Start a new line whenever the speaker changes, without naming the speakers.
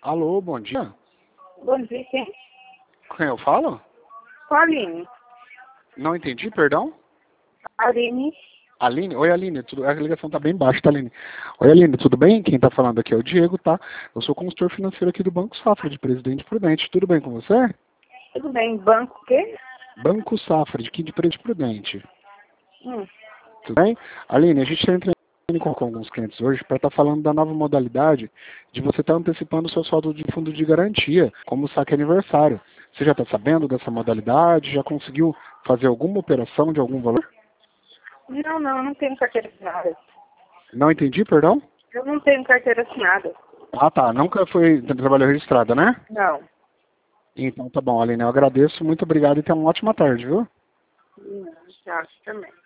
Alô, bom dia.
Bom dia, quem?
Quem eu falo?
Aline.
Não entendi, perdão?
Aline.
Aline? Oi, Aline. A ligação tá bem baixa, tá, Aline? Oi, Aline, tudo bem? Quem tá falando aqui é o Diego, tá? Eu sou consultor financeiro aqui do Banco Safra, de Presidente Prudente. Tudo bem com você?
Tudo bem, banco o quê?
Banco Safra, de aqui de Presidente Prudente.
Hum.
Tudo bem? Aline, a gente está entrando com alguns clientes hoje para estar falando da nova modalidade de você estar antecipando o seu saldo de fundo de garantia, como o saque aniversário. Você já está sabendo dessa modalidade? Já conseguiu fazer alguma operação de algum valor?
Não tenho carteira assinada.
Não entendi, perdão?
Eu não tenho carteira assinada.
Ah, tá. Nunca foi trabalho registrada, né?
Não.
Então tá bom, Aline. Eu agradeço. Muito obrigado e tenha uma ótima tarde, viu?
Acho também.